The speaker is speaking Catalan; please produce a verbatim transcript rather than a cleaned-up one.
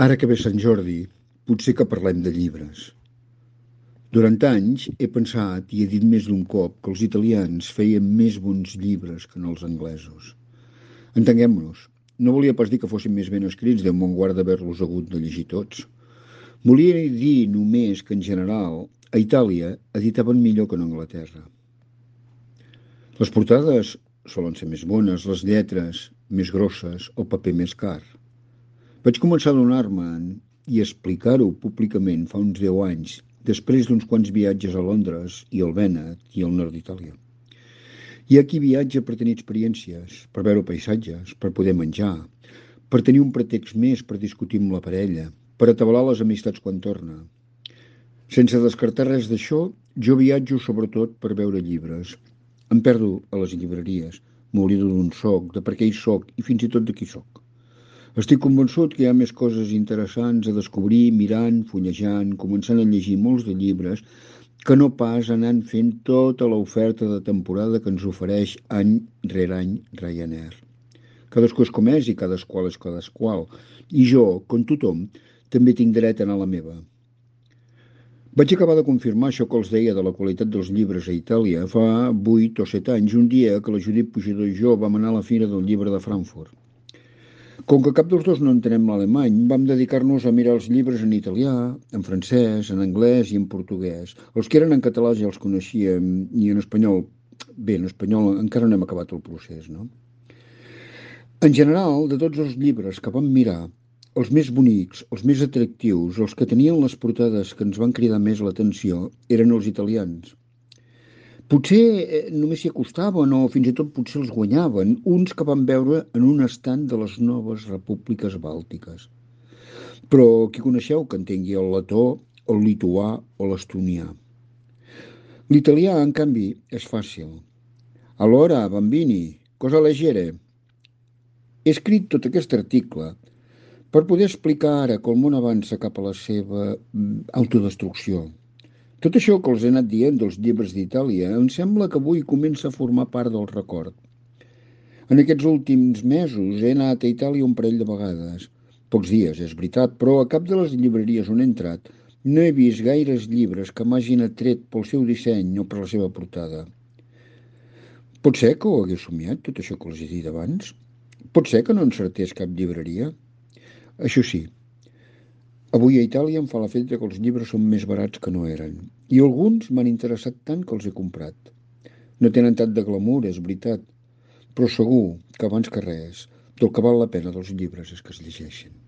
Ara que ve Sant Jordi, potser que parlem de llibres. Durant anys he pensat i he dit més d'un cop que els italians feien més bons llibres que no els anglesos. Entenguem-nos, no volia pas dir que fossin més ben escrits, Déu me'n guarda haver-los hagut de llegir tots. Volia dir només que, en general, a Itàlia editaven millor que en Anglaterra. Les portades solen ser més bones, les lletres més grosses, el paper més car. Vaig començar a adonar-me'n i a explicar-ho públicament fa uns deu anys, després d'uns quants viatges a Londres i al Vènet i al nord d'Itàlia. Hi ha qui viatja per tenir experiències, per veure paisatges, per poder menjar, per tenir un pretext més per discutir amb la parella, per atabalar les amistats quan torna. Sense descartar res d'això, jo viatjo sobretot per veure llibres. Em perdo a les llibreries, m'oblido d'on soc, de per què hi soc i fins i tot de qui soc. Estic convençut que hi ha més coses interessants a descobrir mirant, fullejant, començant a llegir molts de llibres, que no pas anant fent tota l'oferta de temporada que ens ofereix any rere any Ryanair. Cadascú és com és i cadasqual és cadasqual. I jo, com tothom, també tinc dret a anar a la meva. Vaig acabar de confirmar això que els deia de la qualitat dels llibres a Itàlia fa vuit o set anys, un dia que la Judit Pujador i jo vam anar a la Fira del Llibre de Frankfurt. Com que cap dels dos no entenem l'alemany, vam dedicar-nos a mirar els llibres en italià, en francès, en anglès i en portuguès. Els que eren en català ja els coneixíem i en espanyol, bé, en espanyol encara no hem acabat el procés, no? En general, de tots els llibres que vam mirar, els més bonics, els més atractius, els que tenien les portades que ens van cridar més l'atenció, eren els italians. Potser només s'hi acostaven o fins i tot potser els guanyaven, uns que van veure en un estand de les noves repúbliques bàltiques. Però qui coneixeu que entengui el letó, el lituà o l'estonià? L'italià, en canvi, és fàcil. Allora, bambini, cosa leggere? He escrit tot aquest article per poder explicar ara que el món avança cap a la seva autodestrucció. Tot això que els he anat dient dels llibres d'Itàlia em sembla que avui comença a formar part del record. En aquests últims mesos he anat a Itàlia un parell de vegades. Pocs dies, és veritat, però a cap de les llibreries on he entrat no he vist gaires llibres que m'hagin atret pel seu disseny o per la seva portada. Pot ser que ho hagués somiat, tot això que els he dit abans? Pot ser que no encertés cap llibreria? Això sí, avui a Itàlia em fa l'efecte que els llibres són més barats que no eren, i alguns m'han interessat tant que els he comprat. No tenen tant de glamour, és veritat, però segur que abans que res, del que val la pena dels llibres és que es llegeixen.